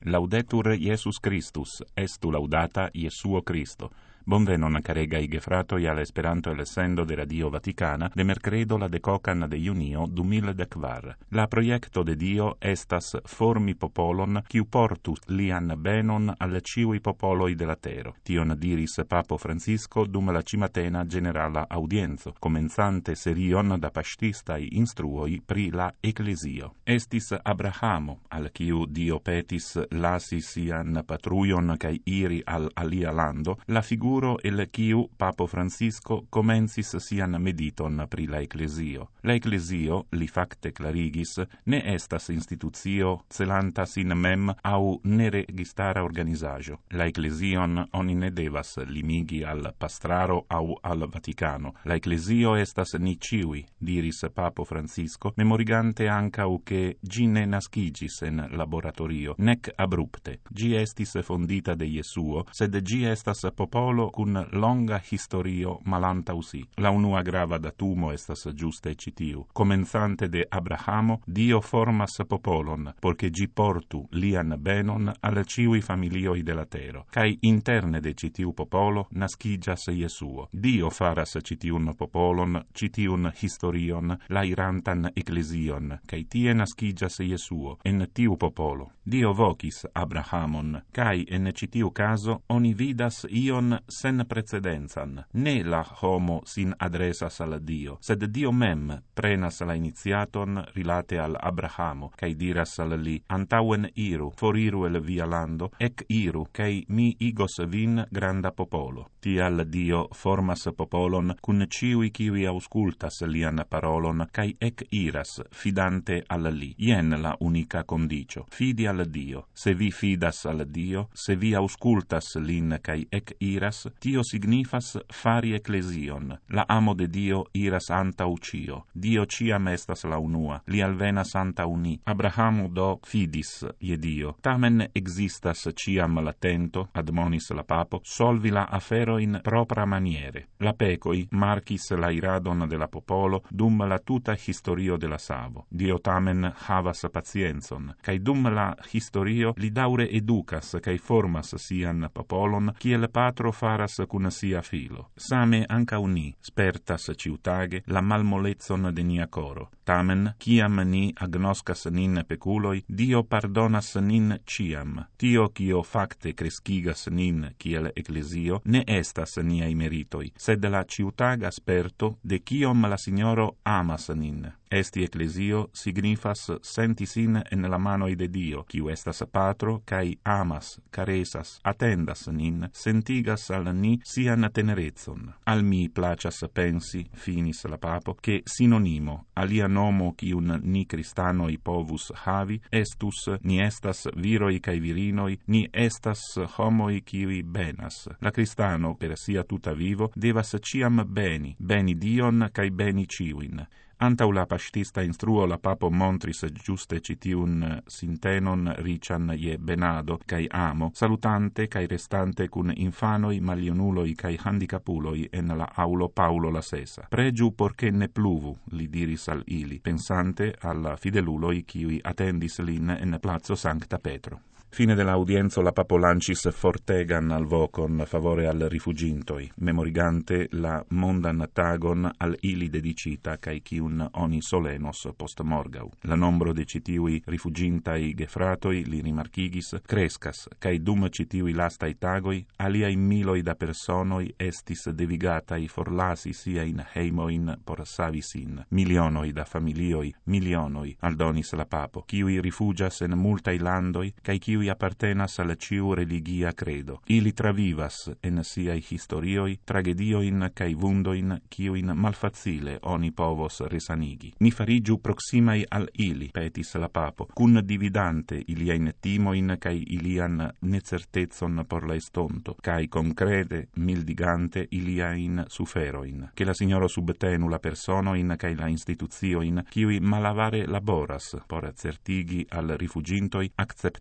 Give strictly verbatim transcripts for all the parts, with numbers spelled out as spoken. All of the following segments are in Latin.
Laudetur Iesus Christus, estu laudata Iesuo Christo. Bonvenon caregai gefratoi al Esperanto el sendo de Radio Vaticana de mercredo la decocan de junio du mil decvar. La proiecto de Dio estas formi popolon quiu portus lian benon al ciui popoloi de la tero. Tion diris Papo Francisco dum la cimatena generala audienzo, comenzante serion da pastistai instruoi pri la Ecclesio. Estis Abrahamo, al quiu Dio petis lasi sian patruion cae iri al alia lando, la figura el quiu Papo Francisco comencis sian mediton pri la Ecclesio. La Ecclesio, li facte clarigis, ne estas institucio celanta sin mem au ne registara organizajo. La Ecclesion oni ne devas limigi al pastraro au al Vaticano. La Ecclesio estas ni ciui, diris Papo Francisco, memorigante ancau che gi ne nascigis en laboratorio, nec abrupte. Gi estis fondita de Jesuo, sed gi estas popolo cun longa historio malantausi. La unua grava datumo estas giuste citiu. Comenzante de Abrahamo, Dio formas popolon, porque gi portu lian benon al ciui familioi de la tero. Cai interne de citiu popolo nascigas Jesuo. Dio faras citiun popolon, citiun historion, la irantan Ecclesion, cai tie nascigas Jesuo, en tiu popolo. Dio vocis Abrahamon, cai en citiu caso oni vidas ion sen precedenzan. Ne la homo sin adresas al Dio, sed Dio mem prenas la iniziaton rilate al Abrahamo, cae diras al li, antauen iru, foriru el via lando, ec iru, cae mi igos vin granda popolo. Tial Dio formas popolon cun ciui kiui auscultas lian parolon, cae ec iras, fidante al li. Ien la unica condicio, fidi al Dio. Se vi fidas al Dio, se vi auscultas lin cae ec iras, tio signifas fari ecclesion. La amo de Dio iras antau cio. Dio ciam estas la unua, li alvenas antau ni. Abrahamo do fidis je Dio. Tamen existas ciam latento, admonis la papo, solvi la afero in propra maniere. La pecoi marcis la iradon de la popolo dum la tuta historio de la savo. Dio tamen havas pacienzon, cae dum la historio li daure educas cae formas sian popolon, kiel patro faras cun sia filo. Same ancau ni spertas ciutage la malmolezzon de nia coro. Tamen, ciam ni agnoscas nin peculoi, Dio pardonas nin ciam. Tio cio facte crescigas nin kiel Ecclesio ne estas niai meritoi, sed la ciutaga sperto de ciom la Signoro amas nin. Esti Ecclesio signifas senti sin en la manoi de Dio, quiu estas patro, cae amas, caresas, attendas nin, sentigas al ni sian tenerezon. Al mi placas pensi, finis la papo, che sinonimo alia nomo quiun ni cristanoi povus havi, estus ni estas viroi cae virinoi, ni estas homoi quiui benas. La cristano, per sia tuta vivo, devas ciam beni, beni Dion cae beni ciuin. Antau la pastista instruo la papo montris giuste citiun sintenon rician je benado, cae amo, salutante cae restante cun infanoi, malionuloi cae handicapuloi en la aulo Paulo la sesa. Pregiu porche ne pluvu, li diris al ili, pensante alla fideluloi quiui attendis lin en Plazo Sancta Petro. Fine dell'audienzo la papo lancis fortegan al vocon favore al rifugintoi, memorigante la mondan tagon al ili dedicita cae ciun oni solenos post morgau. La nombro de citiui rifugintai gefratoi, li rimarchigis, crescas, cae dum citiui lastai tagoi, aliai miloi da personoi estis devigatai forlasi sia in heimoin por savisin. Milionoi da familioi, milionoi, aldonis la papo, ciui rifugias en multai landoi, cae ciui appartenas al ciu religia credo. Ili travivas en siai historioi tragedioin cae vundoin ciuin malfacile oni povos resanigi. Ni farigiu proximai al ili, petis la papo, cun dividante iliain timoin cae ilian necertezon por la estonto, cae concrete mildigante iliain suferoin. Che la Signoro subtenu la personoin cae la instituzioin ciui malavare laboras por certigi al rifugintoi acceptemon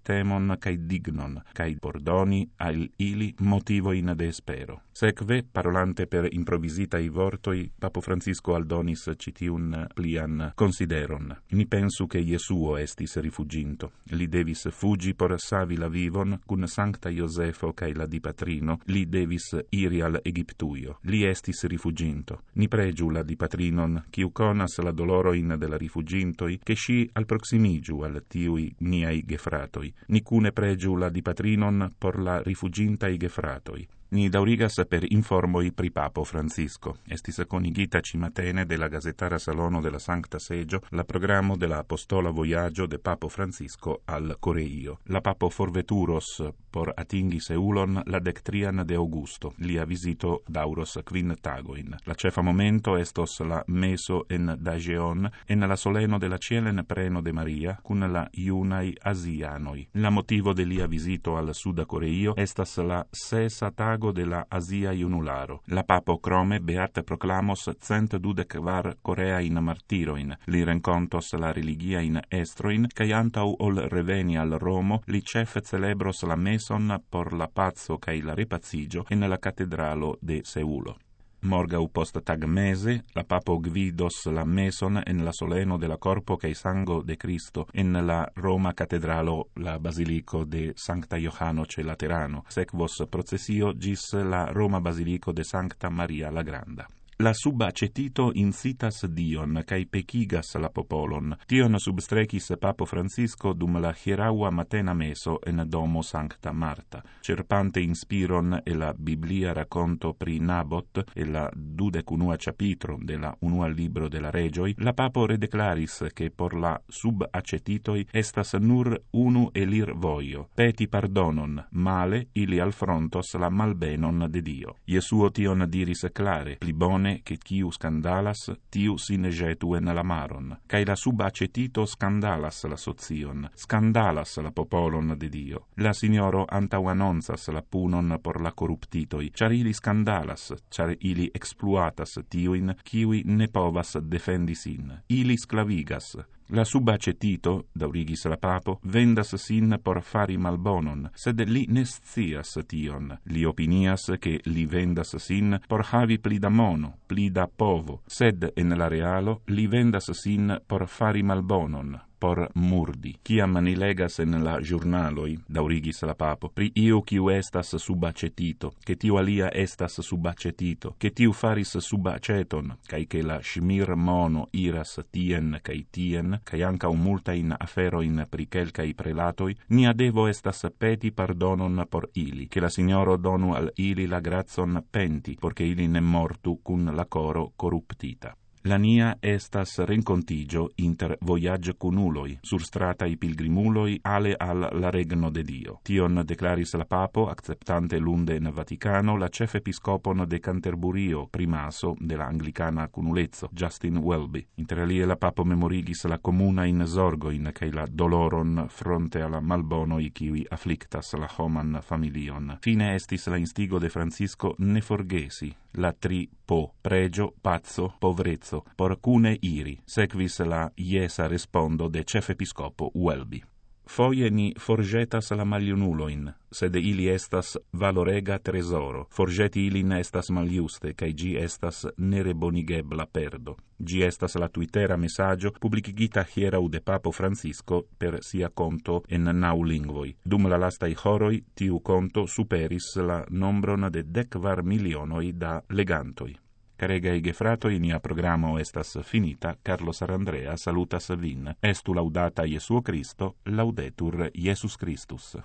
juston cae dignon, cae pordoni al ili motivoin de espero. Sekve, parolante per improvisitae vortoi, Papo Francisco aldonis citiun plian consideron. Ni pensu che Iesuo estis rifuginto. Li devis fugi por savi la vivon, cun Sancta Iosefo cae la Dipatrino, li devis iri al Egiptuio. Li estis rifuginto. Ni pregiu la Dipatrinon, quiu conas la doloroin de la rifugintoi, che sci al proximigiu al tiui niai gefratoi. Ni cune pregiu la Dipatrinon por la rifugintai gefratoi. Ni daurigas per informoi pri Papo Francisco. Estis conigita cimatene de la gazetara salono de la Sancta Segio la programo de la apostola voyaggio de Papo Francisco al Coreio. La Papo forveturos por atingi Seulon la dectrian de Augusto, lia visito dauros quin tagoin. La cefa momento estos la meso en Dageon en la soleno de la cielen preno de Maria cun la iunai asianoi. La motivo de lia visito al Suda Coreio estas la sesa tago de la Asia Iunularo. La Papo crome beat proclamos cent dudec var Corea in martiroin, li rencontos la religia in estroin, cae antau ol reveni al Romo, li cef celebros la meson por la pazzo cae la repazigio in la catedralo de Seulo. Morgau post tag mese, la Papo gvidos la meson en la soleno de la corpo cae sango de Cristo en la Roma catedralo, la basilico de Sancta Johano ce Laterano, sequos processio gis la Roma basilico de Sancta Maria la Granda. La subacetito incitas Dion, cae pecigas la popolon. Tion substrecis Papo Francisco dum la hieraua matena meso en domo Sancta Marta. Cerpante inspiron e la Biblia racconto pri Nabot e la dudecunua capitro de la unua libro de la Regioi, la Papo redeclaris che por la subacetitoi estas nur unu elir voio, peti pardonon, male ili alfrontos la malbenon de Dio. Iesuo tion diris clare, pli bone che quiu scandalas, tiu sine jetu en la maron, cae la subacetito scandalas la sozion, scandalas la popolon de Dio. La signoro antau annonzas la punon por la corruptitoi, char ili scandalas, char ili exploatas tiuin, kiui ne povas defendi sin. Ili sclavigas. La subacetito, daurigis la Papo, vendas sin por fari malbonon, sed li ne scias tion. Li opinias che li vendas sin por havi pli da mono, pli da povo, sed en la realo li vendas sin por fari malbonon, por murdi. Ciam ni legas en la giurnaloi, daurigis la Papo, pri io quiu estas subacetito, che tiu alia estas subacetito, che tiu faris subaceton, cae che la shmir mono iras tien cae tien, cae anca un multa in aferoin pri quelcai prelatoi, nia devo estas peti pardonon por ili, che la signoro donu al ili la grazon penti, porche ili ne mortu cun la coro corruptita. La nia estas rencontigio inter voyage cunuloi, sur stratai pilgrimuloi ale al la regno de Dio. Tion declaris la Papo, acceptante lunde in Vaticano, la chef episcopon de Canterburio, primaso de la anglicana cunulezzo, Justin Welby. Inter alie la Papo memorigis la comuna in zorgoin, cae la doloron fronte alla malbonoi kiwi afflictas la homan familion. Fine estis la instigo de Francisco ne forgesi, la tri po, pregio, pazzo, povrezzo, por cune iri, sequis la iesa respondo de chef episcopo Welby. Foie ni forgetas la maliunuloin, sed ili estas valorega tresoro. Forgeti ilin estas maljuste, cae gi estas nerebonigebla perdo. Gi estas la Twittera messaggio publicigita hierau de Papo Francisco per sia conto en nau lingvoi. Dum la lastai horoi, tiu conto superis la nombron de decvar milionoi da legantoi. Caregai gefratoi, nia programo estas finita. Carlos Arandrea salutas vin. Estu laudata Iesuo Cristo, laudetur Iesus Christus.